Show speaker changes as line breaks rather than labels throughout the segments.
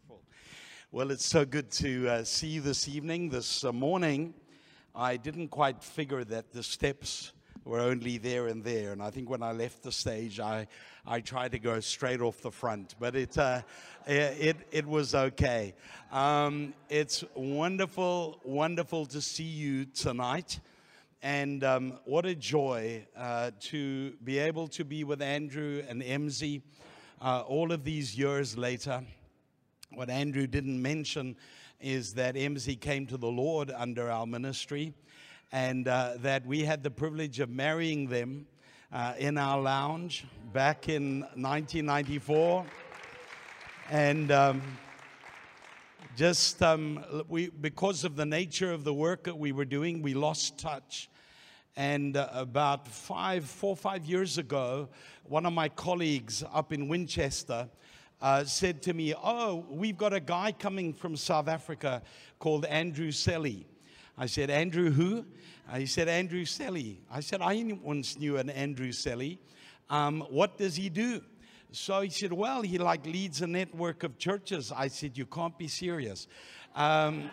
Wonderful. Well, it's so good to see you this evening. This morning, I didn't quite figure that the steps were only there and there. And I think when I left the stage, I tried to go straight off the front, but it was okay. It's wonderful to see you tonight. And what a joy to be able to be with Andrew and Emzy all of these years later. What Andrew didn't mention is that Emzy came to the Lord under our ministry, and that we had the privilege of marrying them in our lounge back in 1994. And because of the nature of the work that we were doing, we lost touch. And about 4 or 5 years ago, one of my colleagues up in Winchester said to me, "Oh, we've got a guy coming from South Africa called Andrew Selly." I said, "Andrew who?" He said, "Andrew Selly." I said, "I once knew an Andrew Selly. What does he do?" So he said, "Well, he leads a network of churches." I said, "You can't be serious." I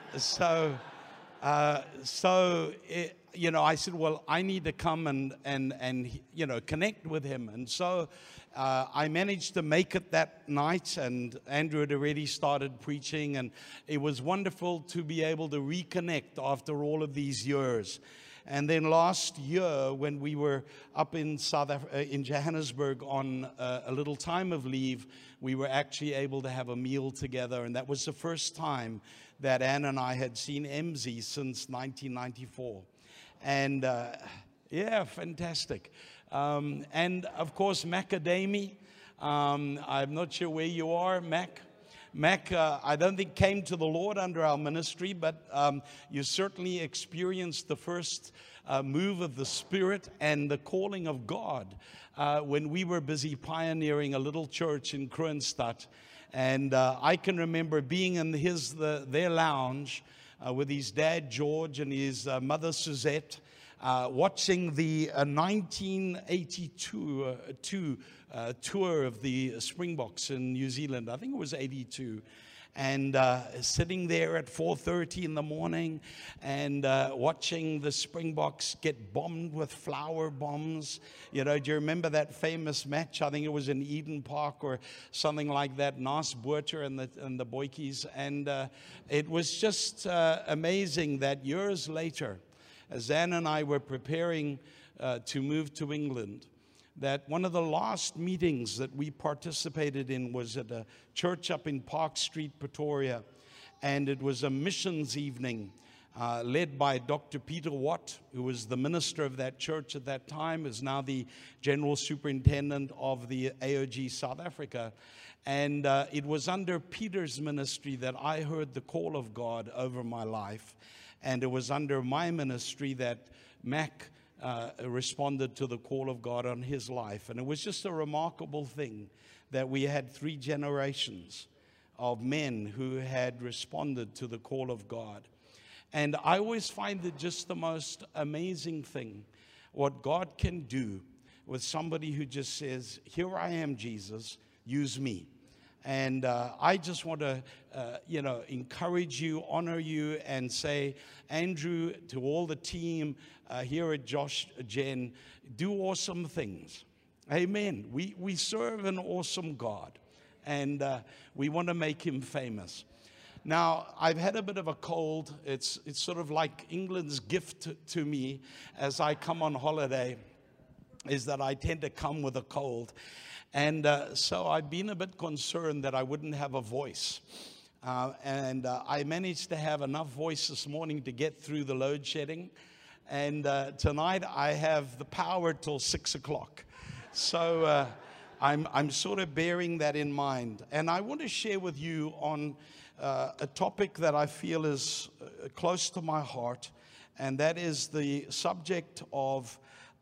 said, "Well, I need to come and connect with him." And so I managed to make it that night, and Andrew had already started preaching, and it was wonderful to be able to reconnect after all of these years. And then last year, when we were up in Johannesburg on a little time of leave, we were actually able to have a meal together, and that was the first time that Ann and I had seen Emzy since 1994. And fantastic. And of course, Macadamy. I'm not sure where you are, Mac. Mac, I don't think came to the Lord under our ministry, but you certainly experienced the first move of the Spirit and the calling of God when we were busy pioneering a little church in Kroonstad. And I can remember being in their lounge with his dad, George, and his mother, Suzette, watching the 1982 tour of the Springboks in New Zealand. I think it was 82. And sitting there at 4:30 in the morning and watching the Springboks get bombed with flour bombs. Do you remember that famous match? I think it was in Eden Park or something like that. Naas Botha and the Boykies. And it was just amazing that years later, as Ann and I were preparing to move to England, that one of the last meetings that we participated in was at a church up in Park Street, Pretoria. And it was a missions evening led by Dr. Peter Watt, who was the minister of that church at that time, is now the general superintendent of the AOG South Africa. And it was under Peter's ministry that I heard the call of God over my life. And it was under my ministry that Mac responded to the call of God on his life. And it was just a remarkable thing that we had 3 generations of men who had responded to the call of God. And I always find it just the most amazing thing, what God can do with somebody who just says, "Here I am, Jesus, use me." And I just want to, encourage you, honor you, and say, Andrew, to all the team here at Josh, Jen, do awesome things. Amen. We serve an awesome God, and we want to make him famous. Now, I've had a bit of a cold. It's sort of like England's gift to me as I come on holiday, is that I tend to come with a cold. And so I've been a bit concerned that I wouldn't have a voice. And I managed to have enough voice this morning to get through the load shedding. And tonight I have the power till 6 o'clock. So I'm sort of bearing that in mind. And I want to share with you on a topic that I feel is close to my heart. And that is the subject of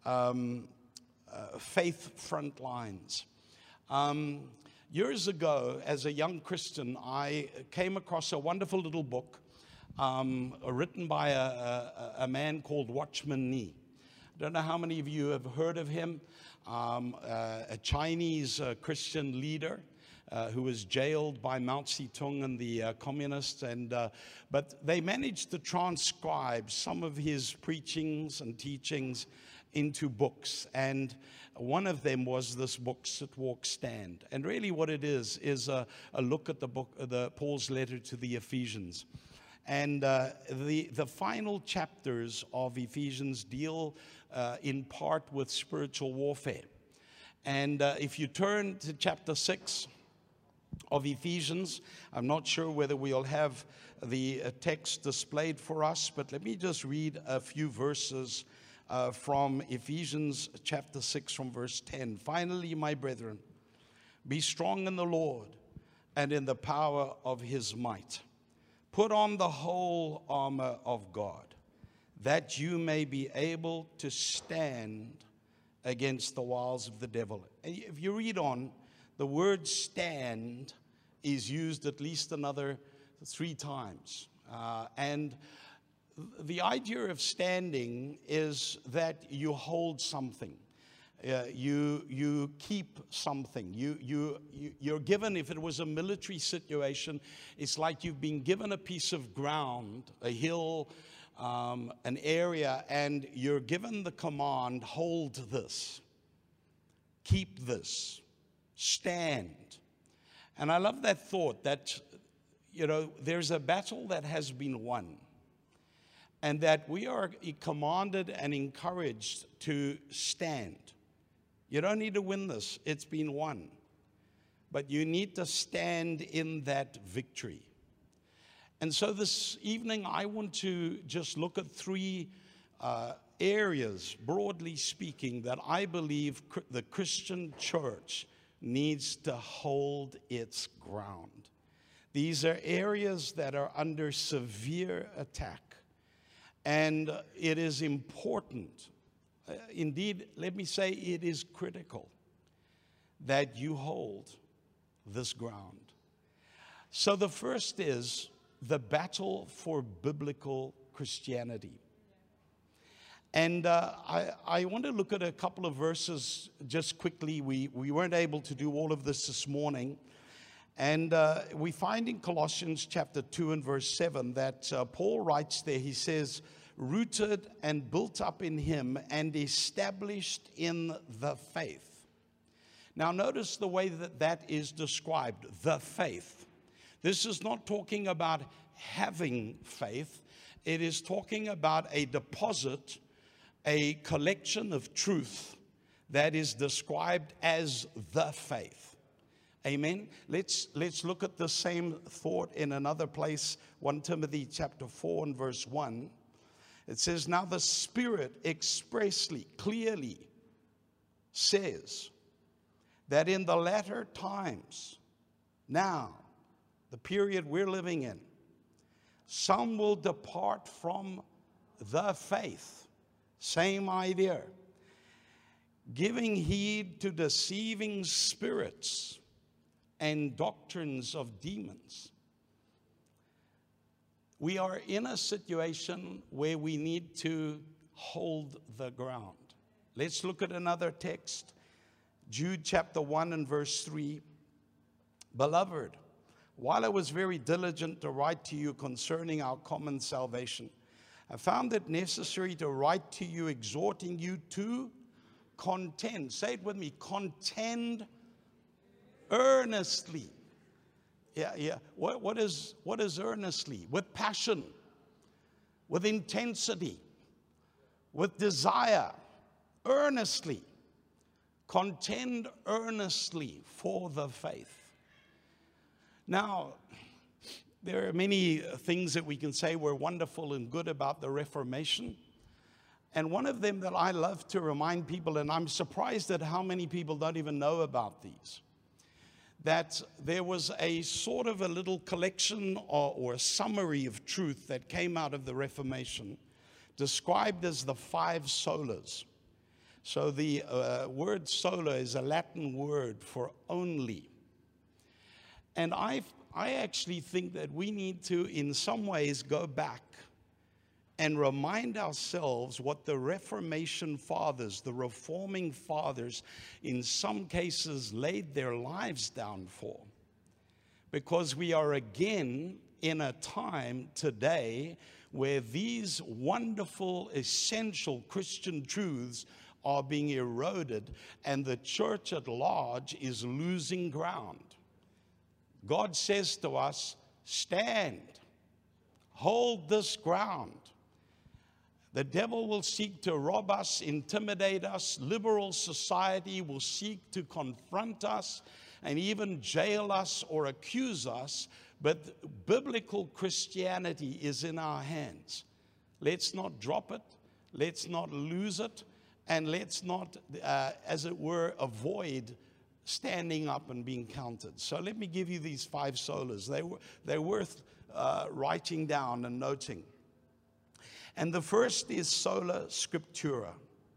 faith front lines. Years ago, as a young Christian, I came across a wonderful little book written by a man called Watchman Nee. I don't know how many of you have heard of him, a Chinese Christian leader who was jailed by Mao Zedong and the communists. But they managed to transcribe some of his preachings and teachings into books. And one of them was this book, Sit, Walk, Stand. And really what it is a look at the book, Paul's letter to the Ephesians. And the final chapters of Ephesians deal in part with spiritual warfare. And if you turn to chapter 6 of Ephesians, I'm not sure whether we'll have the text displayed for us, but let me just read a few verses from Ephesians chapter 6 from verse 10. Finally, my brethren, be strong in the Lord and in the power of his might. Put on the whole armor of God, that you may be able to stand against the wiles of the devil. And if you read on, the word stand is used at least another 3 times. And the idea of standing is that you hold something. You keep something. You're given, if it was a military situation, it's like you've been given a piece of ground, a hill, an area, and you're given the command, hold this, keep this, stand. And I love that thought that, there's a battle that has been won, and that we are commanded and encouraged to stand. You don't need to win this. It's been won. But you need to stand in that victory. And so this evening, I want to just look at 3 areas, broadly speaking, that I believe the Christian church needs to hold its ground. These are areas that are under severe attack. And it is important. Indeed, let me say it is critical that you hold this ground. So the first is the battle for biblical Christianity. And I want to look at a couple of verses just quickly. We weren't able to do all of this morning. And we find in Colossians chapter 2 and verse 7 that Paul writes there, he says, rooted and built up in him and established in the faith. Now notice the way that is described, the faith. This is not talking about having faith. It is talking about a deposit, a collection of truth that is described as the faith. Amen. Let's look at the same thought in another place, 1 Timothy chapter 4 and verse 1. It says, now the Spirit expressly, clearly says that in the latter times, now, the period we're living in, some will depart from the faith. Same idea. Giving heed to deceiving spirits and doctrines of demons. We are in a situation where we need to hold the ground. Let's look at another text. Jude chapter 1 and verse 3. Beloved, while I was very diligent to write to you concerning our common salvation, I found it necessary to write to you, exhorting you to contend. Say it with me, contend earnestly. Yeah. What is earnestly? With passion, with intensity, with desire, earnestly. Contend earnestly for the faith. Now, there are many things that we can say were wonderful and good about the Reformation. And one of them that I love to remind people, and I'm surprised at how many people don't even know about these, that there was a sort of a little collection or a summary of truth that came out of the Reformation, described as the 5 solas. So the word sola is a Latin word for only. And I actually think that we need to, in some ways, go back and remind ourselves what the Reformation fathers, the reforming fathers, in some cases laid their lives down for. because we are again in a time today where these wonderful, essential Christian truths are being eroded, and the church at large is losing ground. God says to us, stand, hold this ground. The devil will seek to rob us, intimidate us. Liberal society will seek to confront us and even jail us or accuse us. But biblical Christianity is in our hands. Let's not drop it. Let's not lose it. And let's not, as it were, avoid standing up and being counted. So let me give you these 5 solas. They're worth writing down and noting. And the first is sola scriptura.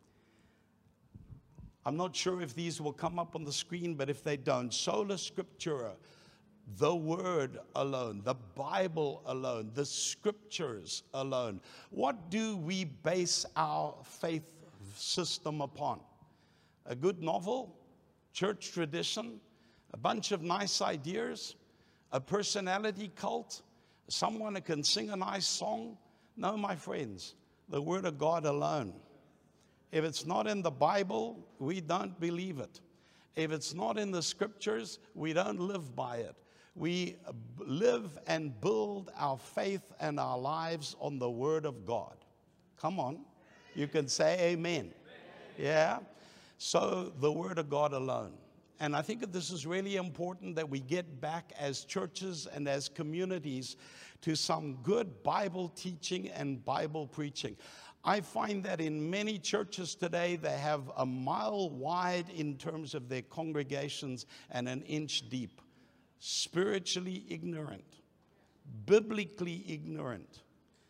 I'm not sure if these will come up on the screen, but if they don't, sola scriptura, the word alone, the Bible alone, the scriptures alone. What do we base our faith system upon? A good novel, church tradition, a bunch of nice ideas, a personality cult, someone who can sing a nice song? No, my friends, the Word of God alone. If it's not in the Bible, we don't believe it. If it's not in the Scriptures, we don't live by it. We live and build our faith and our lives on the Word of God. Come on. You can say amen. Yeah? So the Word of God alone. And I think that this is really important that we get back as churches and as communities to some good Bible teaching and Bible preaching. I find that in many churches today, they have a mile wide in terms of their congregations and an inch deep. Spiritually ignorant, biblically ignorant.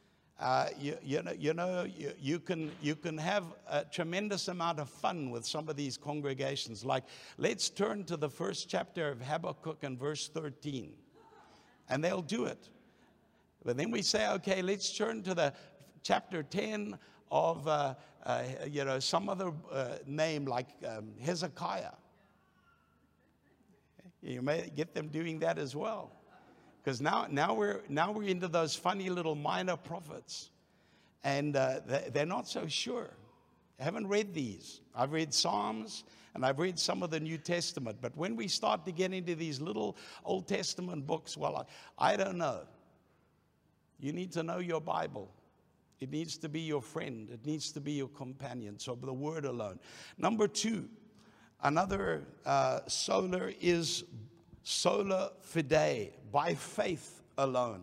You can have a tremendous amount of fun with some of these congregations. Like, let's turn to the first chapter of Habakkuk and verse 13. And they'll do it. But then we say, okay, let's turn to the chapter 10 of, some other name like Hezekiah. You may get them doing that as well. Because now we're into those funny little minor prophets. And they're not so sure. I haven't read these. I've read Psalms and I've read some of the New Testament. But when we start to get into these little Old Testament books, well, I don't know. You need to know your Bible. It needs to be your friend. It needs to be your companion. So the Word alone. Number 2, another sola is sola fide, by faith alone.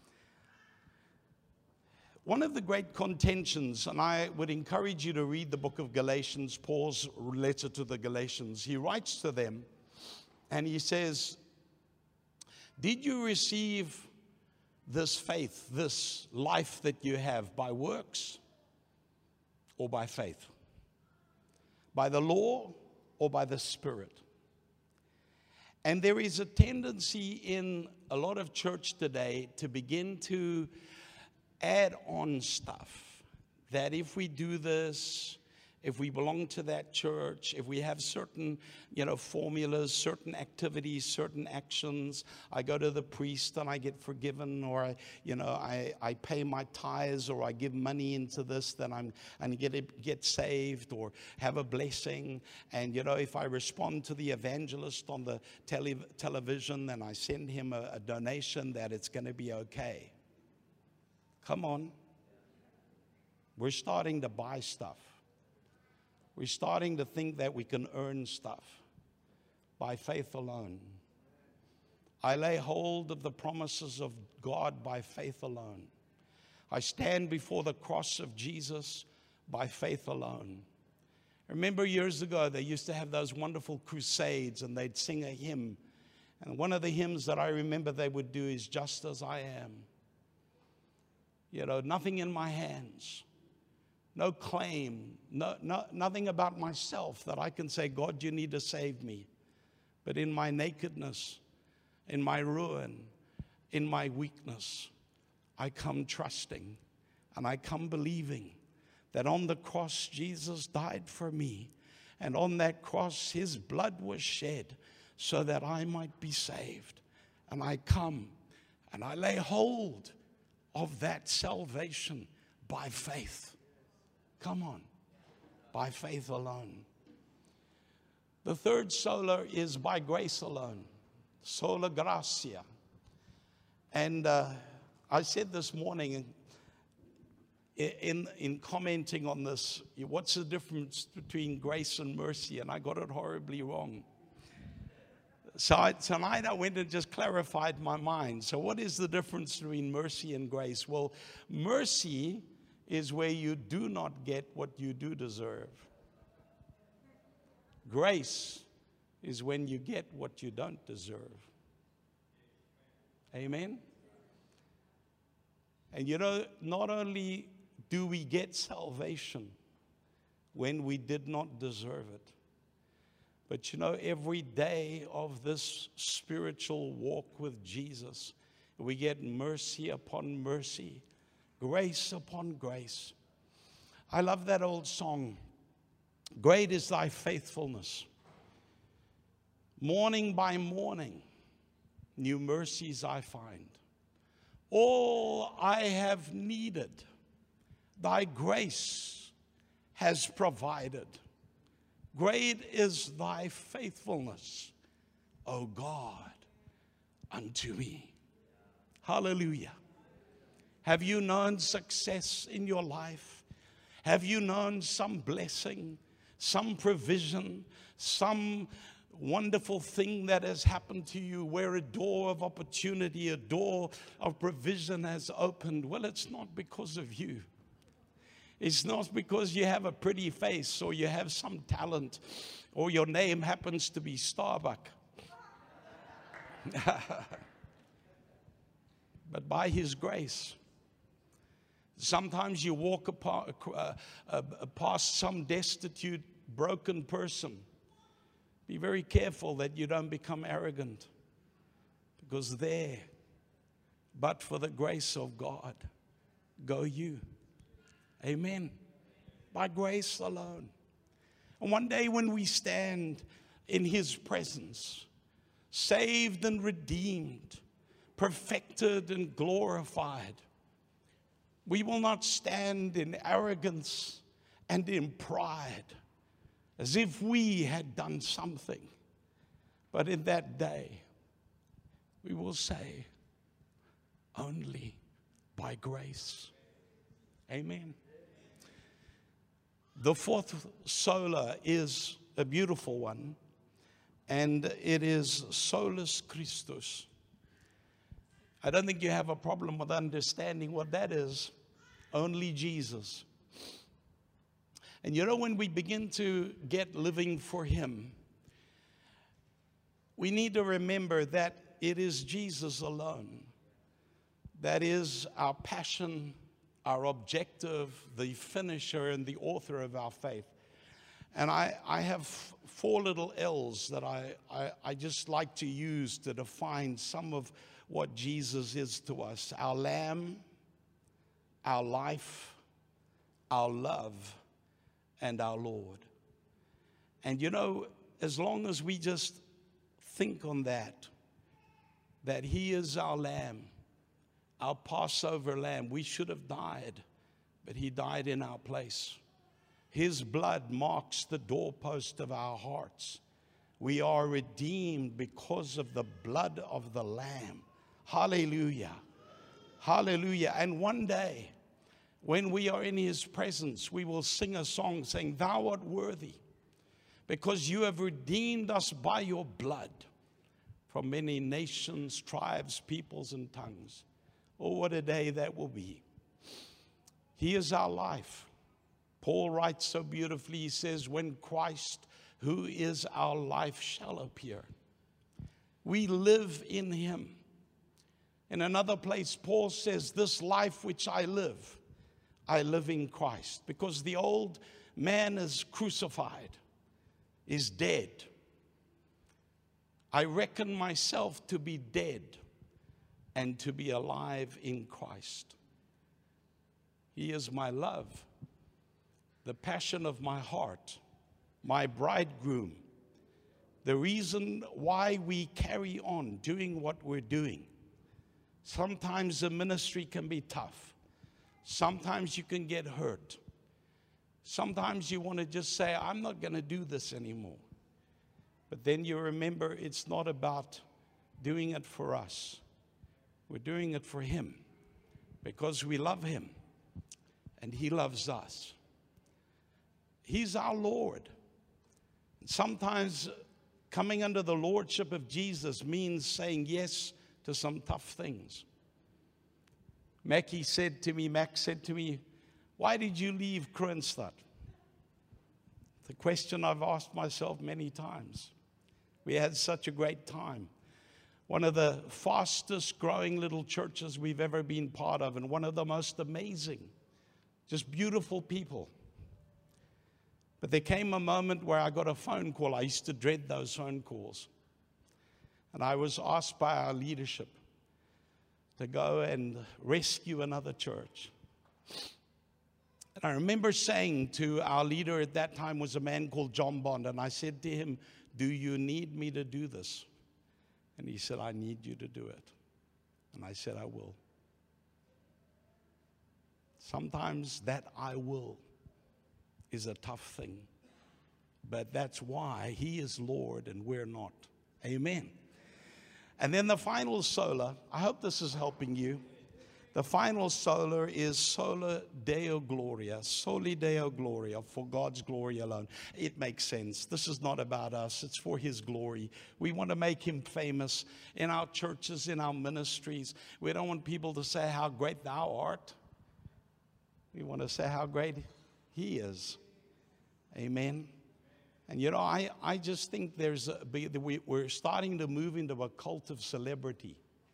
One of the great contentions, and I would encourage you to read the book of Galatians, Paul's letter to the Galatians. He writes to them and he says, did you receive this faith, this life that you have, by works or by faith? By the law or by the Spirit? And there is a tendency in a lot of church today to begin to add on stuff. That if we do this, if we belong to that church, if we have certain, formulas, certain activities, certain actions, I go to the priest and I get forgiven, or I pay my tithes, or I give money into this, then I'm get saved or have a blessing. And if I respond to the evangelist on the television, then I send him a donation, that it's going to be okay. Come on. We're starting to buy stuff. We're starting to think that we can earn stuff by faith alone. I lay hold of the promises of God by faith alone. I stand before the cross of Jesus by faith alone. I remember years ago, they used to have those wonderful crusades, and they'd sing a hymn. And one of the hymns that I remember they would do is "Just as I Am." Nothing in my hands. No claim, nothing about myself that I can say, God, you need to save me. But in my nakedness, in my ruin, in my weakness, I come trusting and I come believing that on the cross, Jesus died for me. And on that cross, his blood was shed so that I might be saved. and I come and I lay hold of that salvation by faith. Come on, by faith alone. The third sola is by grace alone, sola gratia. And I said this morning in commenting on this, what's the difference between grace and mercy? And I got it horribly wrong. So tonight I went and just clarified my mind. So what is the difference between mercy and grace? Well, mercy is where you do not get what you do deserve. Grace is when you get what you don't deserve. Amen? And you know, not only do we get salvation when we did not deserve it, but you know, every day of this spiritual walk with Jesus, we get mercy upon mercy, grace upon grace. I love that old song, "Great is thy faithfulness. Morning by morning, new mercies I find. All I have needed, thy grace has provided. Great is thy faithfulness, O God, unto me." Hallelujah. Have you known success in your life? Have you known some blessing, some provision, some wonderful thing that has happened to you where a door of opportunity, a door of provision has opened? Well, it's not because of you. It's not because you have a pretty face or you have some talent or your name happens to be Starbuck. But by His grace. Sometimes you walk past some destitute, broken person. Be very careful that you don't become arrogant, because there, but for the grace of God, go you. Amen. By grace alone. And one day when we stand in His presence, saved and redeemed, perfected and glorified, we will not stand in arrogance and in pride, as if we had done something. But in that day, we will say, only by grace. Amen. The fourth sola is a beautiful one, and it is solus Christus. I don't think you have a problem with understanding what that is. Only Jesus. And you know, when we begin to get living for Him, we need to remember that it is Jesus alone that is our passion, our objective, the finisher and the author of our faith. And I have 4 little L's that I just like to use to define some of what Jesus is to us: our Lamb, our life, our love, and our Lord. And you know, as long as we just think on that He is our Lamb, our Passover Lamb. We should have died, but He died in our place. His blood marks the doorpost of our hearts. We are redeemed because of the blood of the Lamb. Hallelujah. Hallelujah. And one day, when we are in His presence, we will sing a song saying, "Thou art worthy, because you have redeemed us by your blood from many nations, tribes, peoples, and tongues." Oh, what a day that will be. He is our life. Paul writes so beautifully, he says, "When Christ, who is our life, shall appear." We live in Him. In another place, Paul says, "This life which I live in Christ." Because the old man is crucified, is dead. I reckon myself to be dead and to be alive in Christ. He is my love, the passion of my heart, my bridegroom, the reason why we carry on doing what we're doing. Sometimes the ministry can be tough. Sometimes you can get hurt. Sometimes you want to just say, I'm not going to do this anymore. But then you remember it's not about doing it for us. We're doing it for Him because we love Him and He loves us. He's our Lord. Sometimes coming under the lordship of Jesus means saying yes to some tough things. Max said to me, why did you leave Kroonstad? The question I've asked myself many times. We had such a great time. One of the fastest growing little churches we've ever been part of, and one of the most amazing, just beautiful people. But there came a moment where I got a phone call. I used to dread those phone calls. And I was asked by our leadership to go and rescue another church. And I remember saying to our leader at that time was a man called John Bond, and I said to him, do you need me to do this? And he said, I need you to do it. And I said, I will. Sometimes that I will is a tough thing, but that's why He is Lord and we're not. Amen. And then the final sola, I hope this is helping you. The final sola is sola Deo Gloria, soli Deo Gloria, for God's glory alone. It makes sense. This is not about us. It's for His glory. We want to make Him famous in our churches, in our ministries. We don't want people to say how great Thou art. We want to say how great He is. Amen. And you know, I just think we're starting to move into a cult of celebrity.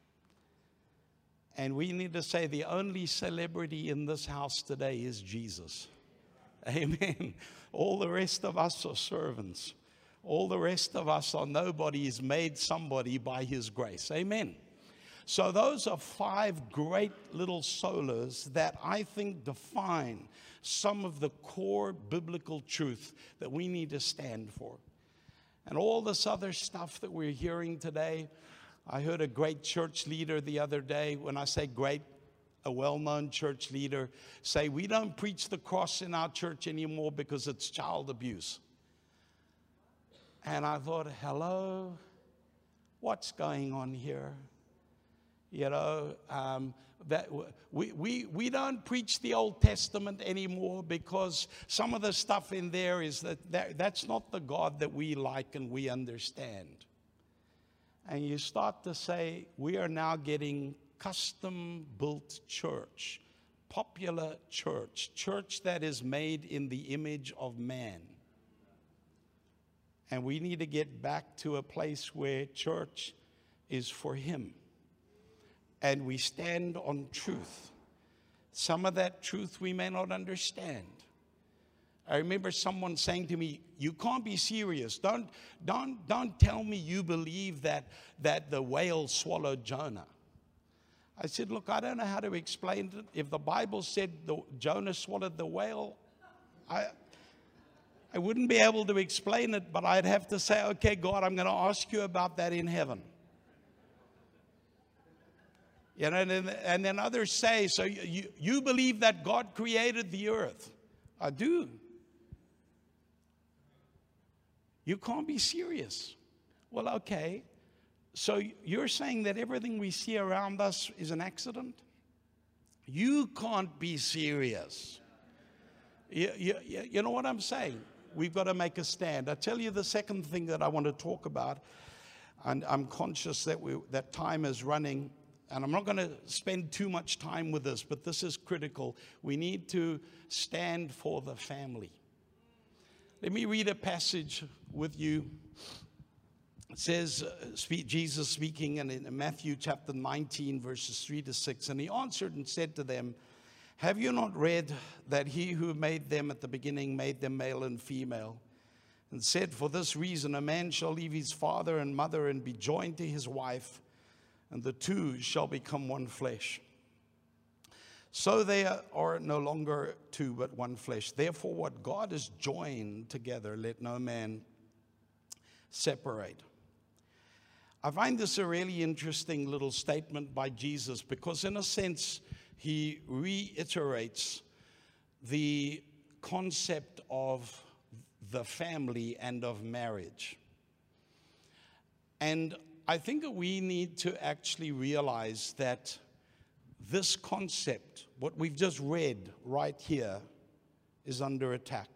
And we need to say the only celebrity in this house today is Jesus. Amen. All the rest of us are servants. All the rest of us are nobodies made somebody by His grace. Amen. So those are 5 great little solas that I think define some of the core biblical truth that we need to stand for. And all this other stuff that we're hearing today, I heard a great church leader the other day. When I say great, a well-known church leader say, we don't preach the cross in our church anymore because it's child abuse. And I thought, hello, what's going on here? You know, that we don't preach the Old Testament anymore because some of the stuff in there is that's not the God that we like and we understand. And you start to say, we are now getting custom-built church, popular church, church that is made in the image of man. And we need to get back to a place where church is for Him. And we stand on truth. Some of that truth we may not understand. I remember someone saying to me, you can't be serious. Don't tell me you believe that the whale swallowed Jonah. I said, look, I don't know how to explain it. If the Bible said Jonah swallowed the whale, I wouldn't be able to explain it, but I'd have to say, okay, God, I'm going to ask you about that in heaven. You know, and then others say, so you believe that God created the earth? I do. You can't be serious. Well, okay. So you're saying that everything we see around us is an accident? You can't be serious. You know what I'm saying? We've got to make a stand. I tell you the second thing that I want to talk about, and I'm conscious that time is running, and I'm not going to spend too much time with this, but this is critical. We need to stand for the family. Let me read a passage with you. It says, Jesus speaking in Matthew chapter 19, verses 3 to 6. And He answered and said to them, have you not read that He who made them at the beginning made them male and female? And said, for this reason a man shall leave his father and mother and be joined to his wife, and the two shall become one flesh. So they are no longer two, but one flesh. Therefore, what God has joined together, let no man separate. I find this a really interesting little statement by Jesus because, in a sense, he reiterates the concept of the family and of marriage. And I think that we need to actually realize that this concept, what we've just read right here, is under attack.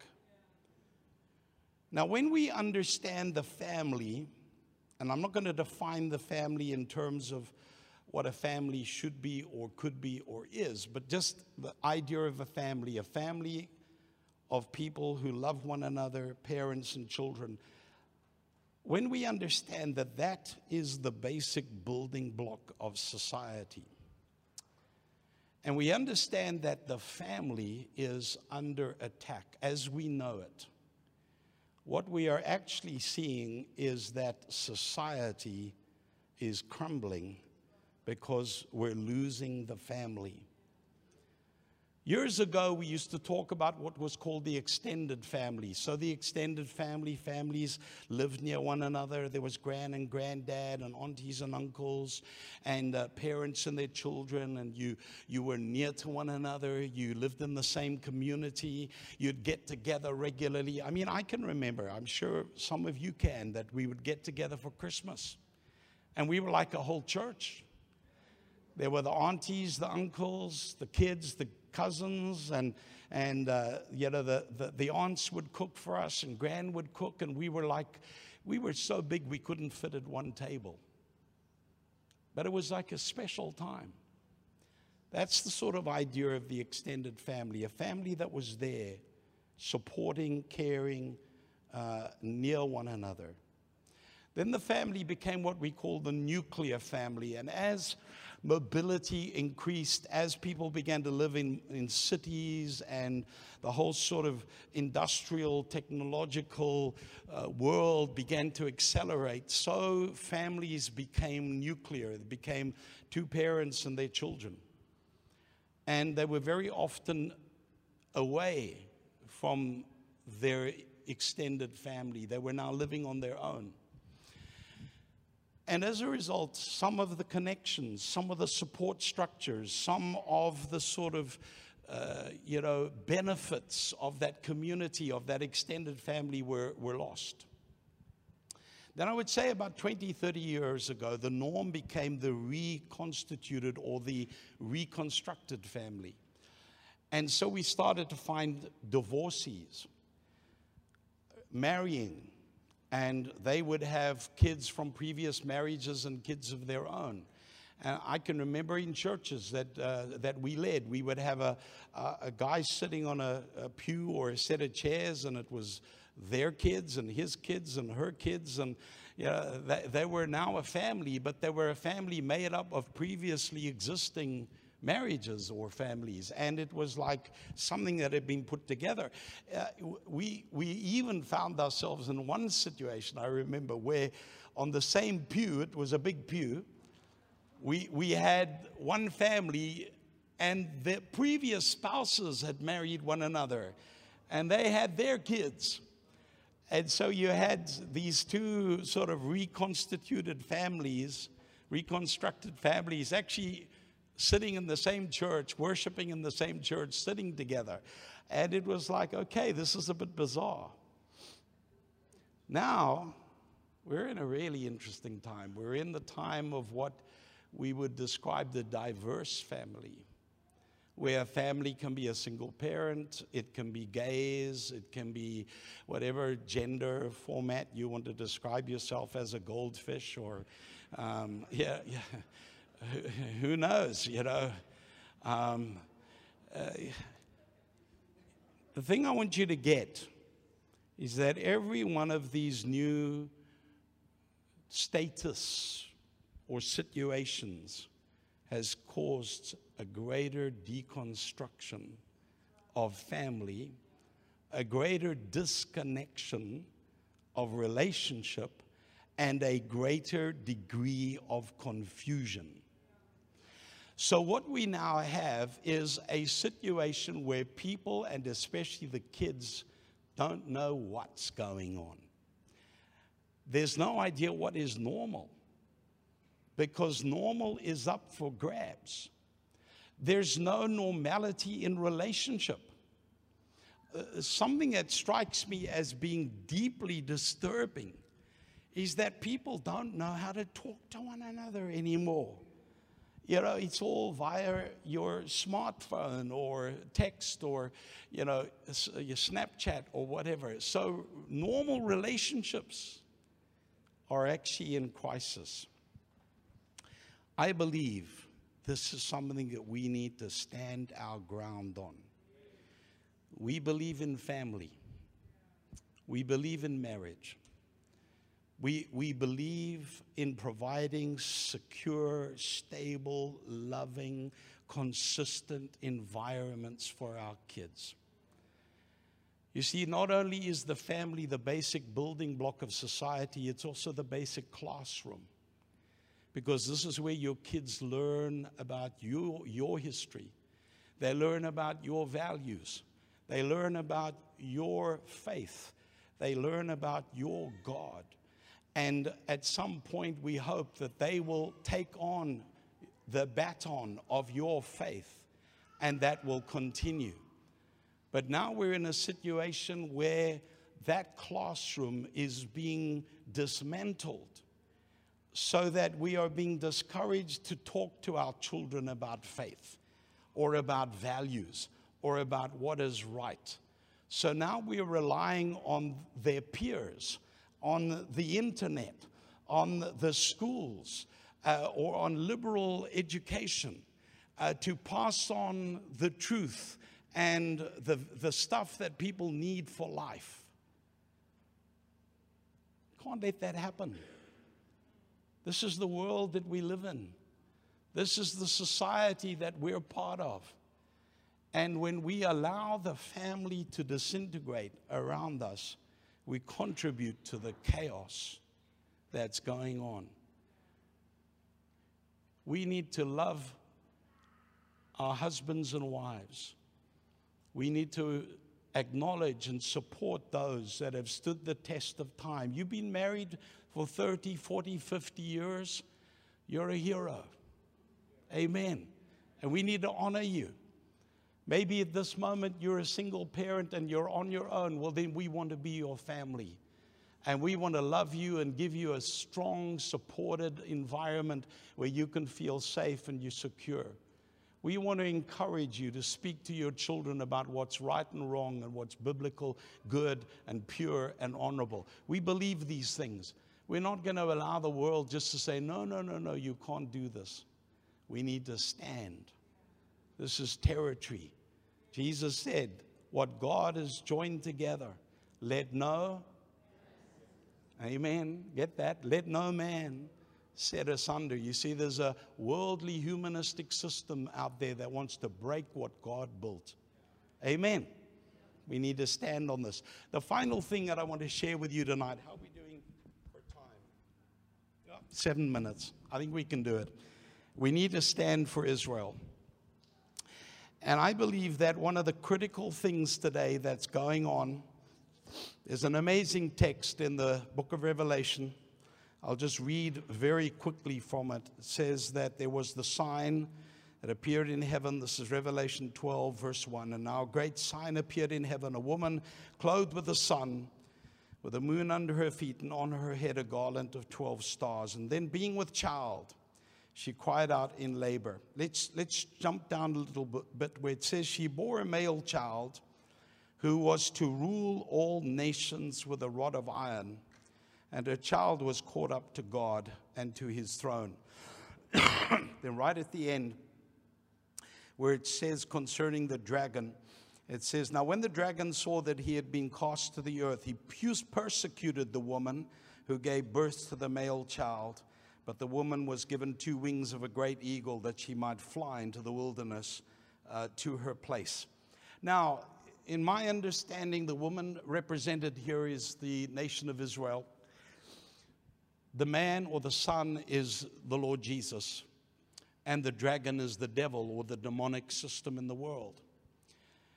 Now, when we understand the family, and I'm not going to define the family in terms of what a family should be or could be or is, but just the idea of a family of people who love one another, parents and children. When we understand that that is the basic building block of society, and we understand that the family is under attack as we know it, what we are actually seeing is that society is crumbling because we're losing the family. Years ago, we used to talk about what was called the extended family. So the extended families lived near one another. There was gran and granddad and aunties and uncles and parents and their children, and you were near to one another. You lived in the same community. You'd get together regularly. I mean, I can remember, I'm sure some of you can, that we would get together for Christmas. And we were like a whole church. There were the aunties, the uncles, the kids, the cousins, and the aunts would cook for us, and gran would cook, and we were so big we couldn't fit at one table. But it was like a special time. That's the sort of idea of the extended family, a family that was there, supporting, caring, near one another. Then the family became what we call the nuclear family, and as mobility increased, as people began to live in cities and the whole sort of industrial, technological world began to accelerate, so families became nuclear. They became two parents and their children. And they were very often away from their extended family. They were now living on their own. And as a result, some of the connections, some of the support structures, some of the sort of, benefits of that community, of that extended family were lost. Then I would say about 20, 30 years ago, the norm became the reconstituted or the reconstructed family. And so we started to find divorcees marrying. And they would have kids from previous marriages and kids of their own. And I can remember in churches that we led, we would have a guy sitting on a pew or a set of chairs, and it was their kids and his kids and her kids. And they were now a family, but they were a family made up of previously existing marriages or families, and it was like something that had been put together. We even found ourselves in one situation, I remember, where on the same pew, it was a big pew, we had one family, and their previous spouses had married one another, and they had their kids. And so you had these two sort of reconstructed families actually sitting in the same church, worshiping in the same church, sitting together. And it was like, okay, this is a bit bizarre. Now, we're in a really interesting time. We're in the time of what we would describe the diverse family, where a family can be a single parent, it can be gays, it can be whatever gender format you want to describe yourself as, a goldfish or, who knows, The thing I want you to get is that every one of these new status or situations has caused a greater deconstruction of family, a greater disconnection of relationship, and a greater degree of confusion. So what we now have is a situation where people, and especially the kids, don't know what's going on. there's no idea what is normal, because normal is up for grabs. There's no normality in relationship. Something that strikes me as being deeply disturbing is that people don't know how to talk to one another anymore. You know, it's all via your smartphone or text or, you know, your Snapchat or whatever. So normal relationships are actually in crisis. I believe this is something that we need to stand our ground on. We believe in family. We believe in marriage. We believe in providing secure, stable, loving, consistent environments for our kids. You see, not only is the family the basic building block of society, it's also the basic classroom. Because this is where your kids learn about your history. They learn about your values. They learn about your faith. They learn about your God. And at some point, we hope that they will take on the baton of your faith, and that will continue. But now we're in a situation where that classroom is being dismantled, so that we are being discouraged to talk to our children about faith or about values or about what is right. So now we are relying on their peers, on the internet, on the schools, or on liberal education to pass on the truth and the stuff that people need for life. Can't let that happen. This is the world that we live in. This is the society that we're part of. And when we allow the family to disintegrate around us, we contribute to the chaos that's going on. We need to love our husbands and wives. We need to acknowledge and support those that have stood the test of time. You've been married for 30, 40, 50 years. You're a hero. Amen. And we need to honor you. Maybe at this moment you're a single parent and you're on your own. Well, then we want to be your family. And we want to love you and give you a strong, supported environment where you can feel safe and you're secure. We want to encourage you to speak to your children about what's right and wrong and what's biblical, good and pure and honorable. We believe these things. We're not going to allow the world just to say, no, no, no, no, you can't do this. We need to stand. This is territory. Jesus said, what God has joined together, let no, amen, get that? Let no man set asunder. You see, there's a worldly humanistic system out there that wants to break what God built. Amen. We need to stand on this. The final thing that I want to share with you tonight, how are we doing for time? 7 minutes. I think we can do it. We need to stand for Israel. And I believe that one of the critical things today that's going on is an amazing text in the book of Revelation. I'll just read very quickly from it. It says that there was the sign that appeared in heaven. This is Revelation 12, verse 1. And now a great sign appeared in heaven, a woman clothed with the sun, with the moon under her feet, and on her head a garland of 12 stars. And then being with child, she cried out in labor. Let's jump down a little bit where it says she bore a male child who was to rule all nations with a rod of iron. And her child was caught up to God and to his throne. Then right at the end, where it says concerning the dragon, it says, now when the dragon saw that he had been cast to the earth, he persecuted the woman who gave birth to the male child. But the woman was given 2 wings of a great eagle that she might fly into the wilderness to her place. Now, in my understanding, the woman represented here is the nation of Israel. The man or the son is the Lord Jesus. And the dragon is the devil or the demonic system in the world.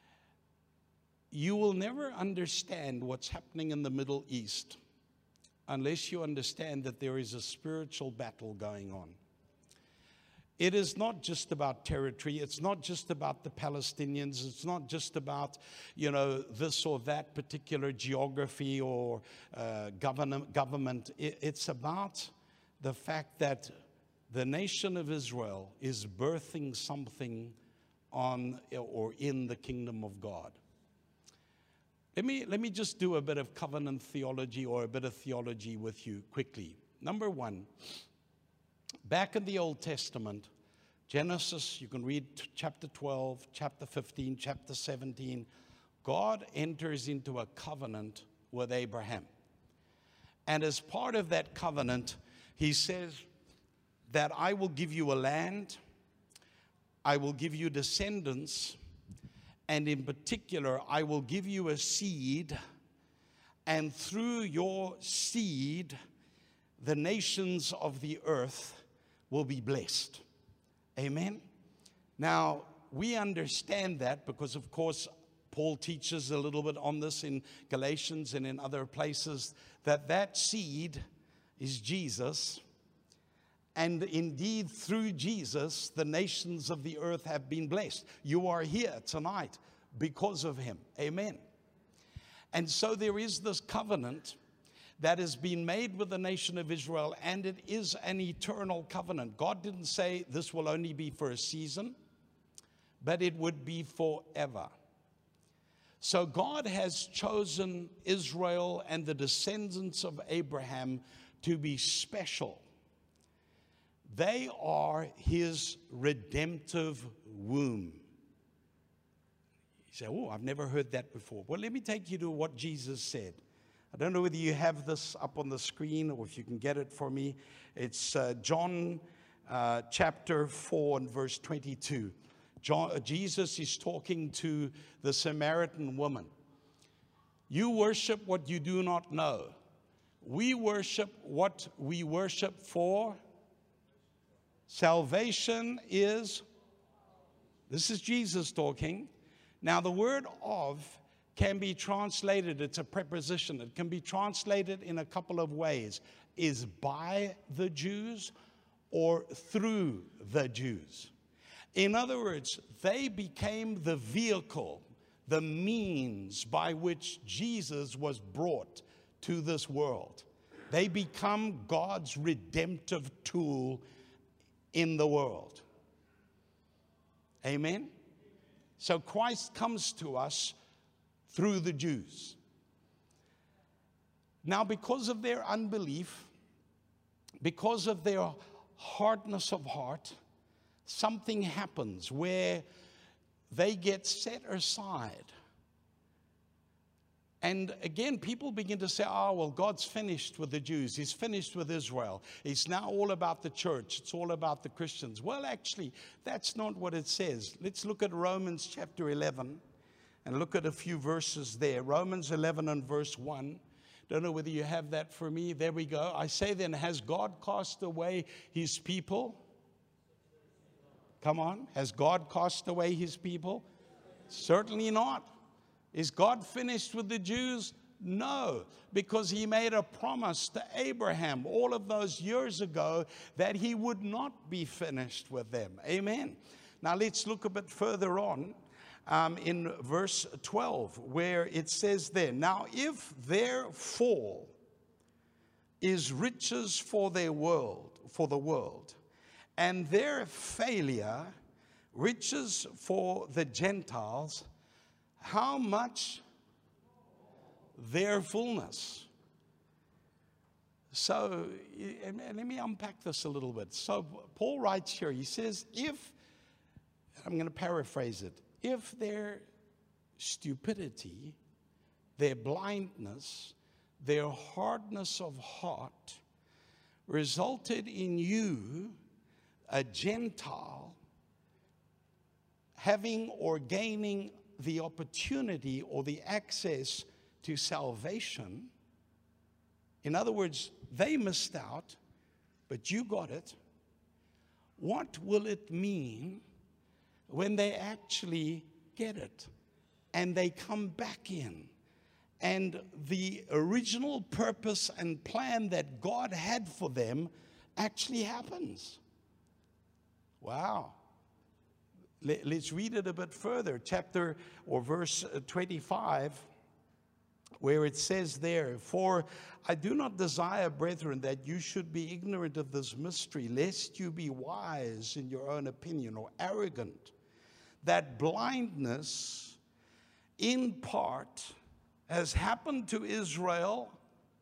You will never understand what's happening in the Middle East unless you understand that there is a spiritual battle going on. It is not just about territory. It's not just about the Palestinians. It's not just about, this or that particular geography or government. It's about the fact that the nation of Israel is birthing something on or in the kingdom of God. Let me just do a bit of covenant theology or a bit of theology with you quickly. Number one, back in the Old Testament, Genesis, you can read chapter 12, chapter 15, chapter 17. God enters into a covenant with Abraham. And as part of that covenant, he says that I will give you a land, I will give you descendants, and in particular, I will give you a seed, and through your seed, the nations of the earth will be blessed. Amen? Now, we understand that because, of course, Paul teaches a little bit on this in Galatians and in other places, that seed is Jesus. And indeed, through Jesus, the nations of the earth have been blessed. You are here tonight because of him. Amen. And so there is this covenant that has been made with the nation of Israel, and it is an eternal covenant. God didn't say this will only be for a season, but it would be forever. So God has chosen Israel and the descendants of Abraham to be special. They are his redemptive womb. You say, oh, I've never heard that before. Well, let me take you to what Jesus said. I don't know whether you have this up on the screen or if you can get it for me. It's John chapter 4 and verse 22. Jesus is talking to the Samaritan woman. You worship what you do not know. We worship what we worship for. Salvation is, this is Jesus talking. Now the word of can be translated, it's a preposition. It can be translated in a couple of ways. Is by the Jews or through the Jews. In other words, they became the vehicle, the means by which Jesus was brought to this world. They become God's redemptive tool in the world. Amen? So Christ comes to us through the Jews. Now, because of their unbelief, because of their hardness of heart, something happens where they get set aside. And again, people begin to say, oh, well, God's finished with the Jews. He's finished with Israel. It's now all about the church. It's all about the Christians. Well, actually, that's not what it says. Let's look at Romans chapter 11 and look at a few verses there. Romans 11 and verse 1. Don't know whether you have that for me. There we go. I say then, has God cast away his people? Come on. Has God cast away his people? Certainly not. Is God finished with the Jews? No, because he made a promise to Abraham all of those years ago that he would not be finished with them. Amen. Now let's look a bit further on in verse 12 where it says there, now if their fall is riches for the world, and their failure riches for the Gentiles, how much their fullness. So let me unpack this a little bit. So Paul writes here, he says, if, I'm going to paraphrase it, if their stupidity, their blindness, their hardness of heart resulted in you, a Gentile, having or gaining the opportunity or the access to salvation. In other words, they missed out, but you got it. What will it mean when they actually get it and they come back in and the original purpose and plan that God had for them actually happens. Wow. Let's read it a bit further. Chapter or verse 25, where it says there, "For I do not desire, brethren, that you should be ignorant of this mystery, lest you be wise in your own opinion or arrogant, that blindness in part has happened to Israel."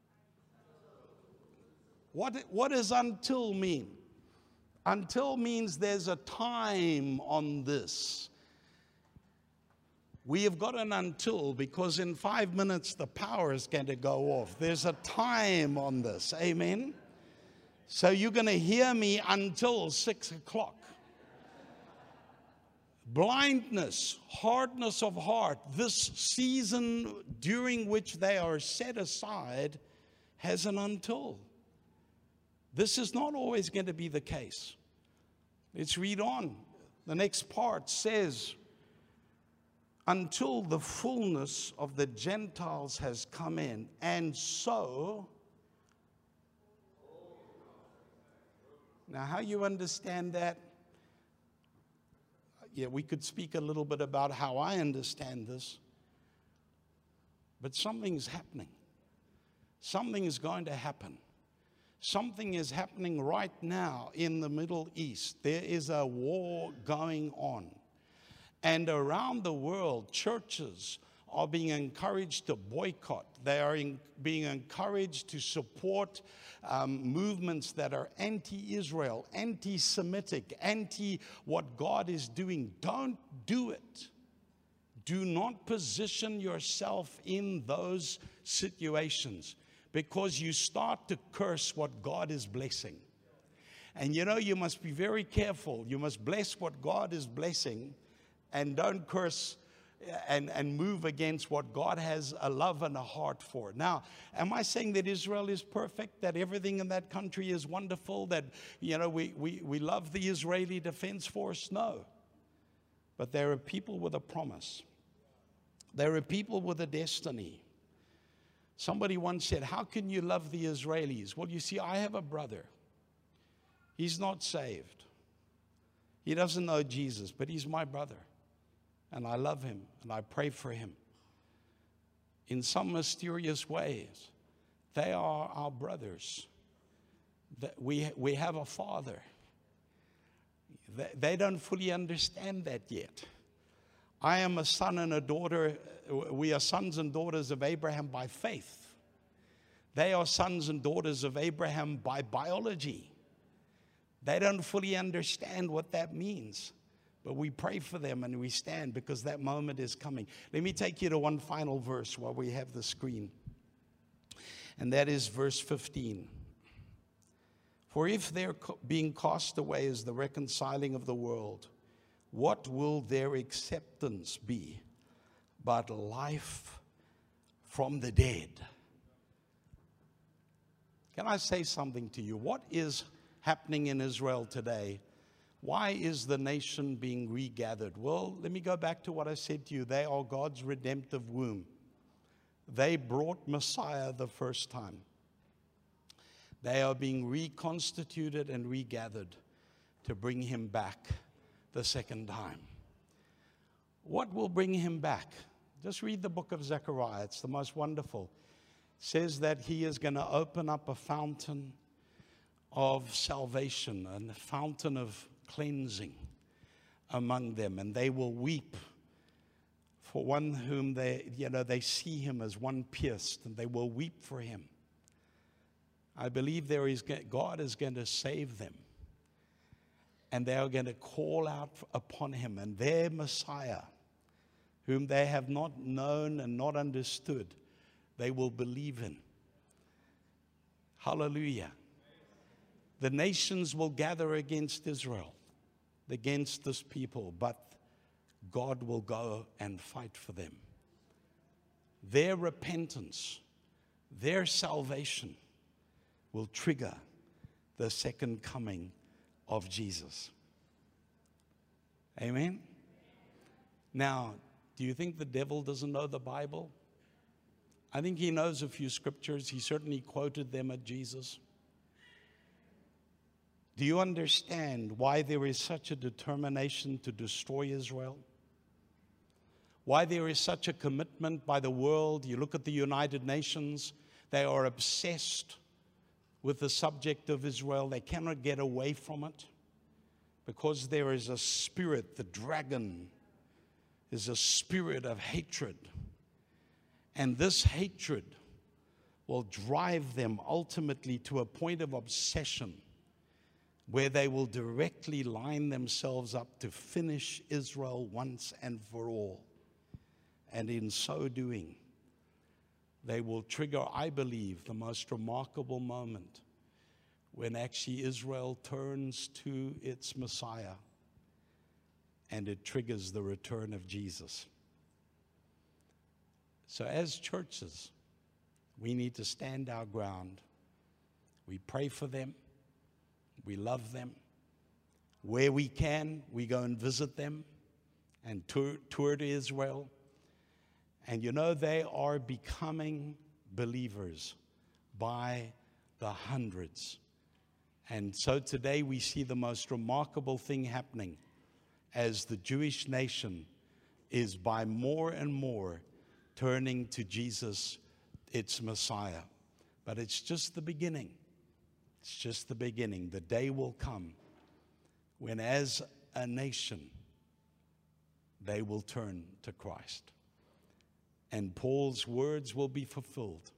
What does until mean? Until means there's a time on this. We have got an until because in 5 minutes the power is going to go off. There's a time on this. Amen? So you're going to hear me until 6 o'clock. Blindness, hardness of heart, this season during which they are set aside has an until. This is not always going to be the case. Let's read on. The next part says, "Until the fullness of the Gentiles has come in, and so..." Now, how you understand that? Yeah, we could speak a little bit about how I understand this. But something's happening. Something is going to happen. Something is happening right now in the Middle East. There is a war going on. And around the world, churches are being encouraged to boycott. They are being encouraged to support movements that are anti-Israel, anti-Semitic, anti-what God is doing. Don't do it. Do not position yourself in those situations, because you start to curse what God is blessing. And you must be very careful. You must bless what God is blessing, and don't curse and move against what God has a love and a heart for. Now, am I saying that Israel is perfect, that everything in that country is wonderful, that we love the Israeli Defense Force? No. But there are people with a promise. There are people with a destiny. Somebody once said, "How can you love the Israelis?" Well, you see, I have a brother. He's not saved. He doesn't know Jesus, but he's my brother. And I love him, and I pray for him. In some mysterious ways, they are our brothers. We have a father. They don't fully understand that yet. I am a son and a daughter. We are sons and daughters of Abraham by faith. They are sons and daughters of Abraham by biology. They don't fully understand what that means. But we pray for them and we stand because that moment is coming. Let me take you to one final verse while we have the screen. And that is verse 15. "For if their being cast away is the reconciling of the world, what will their acceptance be but life from the dead?" Can I say something to you? What is happening in Israel today? Why is the nation being regathered? Well, let me go back to what I said to you. They are God's redemptive womb. They brought Messiah the first time. They are being reconstituted and regathered to bring him back the second time. What will bring him back? Just read the book of Zechariah. It's the most wonderful. It says that he is going to open up a fountain of salvation and a fountain of cleansing among them. And they will weep for one whom they see him as one pierced, and they will weep for him. I believe God is going to save them. And they are going to call out upon him, and their Messiah, whom they have not known and not understood, they will believe in. Hallelujah. The nations will gather against Israel, against this people, but God will go and fight for them. Their repentance, their salvation will trigger the second coming of Jesus. Amen? Now, do you think the devil doesn't know the Bible? I think he knows a few scriptures. He certainly quoted them at Jesus. Do you understand why there is such a determination to destroy Israel? Why there is such a commitment by the world? You look at the United Nations, they are obsessed with the subject of Israel. They cannot get away from it because there is a spirit, the dragon is a spirit of hatred. And this hatred will drive them ultimately to a point of obsession where they will directly line themselves up to finish Israel once and for all. And in so doing, they will trigger, I believe, the most remarkable moment when actually Israel turns to its Messiah and it triggers the return of Jesus. So as churches, we need to stand our ground. We pray for them. We love them. Where we can, we go and visit them and tour to Israel. And you know, they are becoming believers by the hundreds. And so today we see the most remarkable thing happening as the Jewish nation is by more and more turning to Jesus, its Messiah. But it's just the beginning. It's just the beginning. The day will come when, as a nation, they will turn to Christ. And Paul's words will be fulfilled.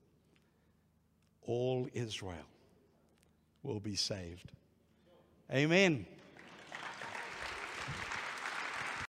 All Israel will be saved. Amen.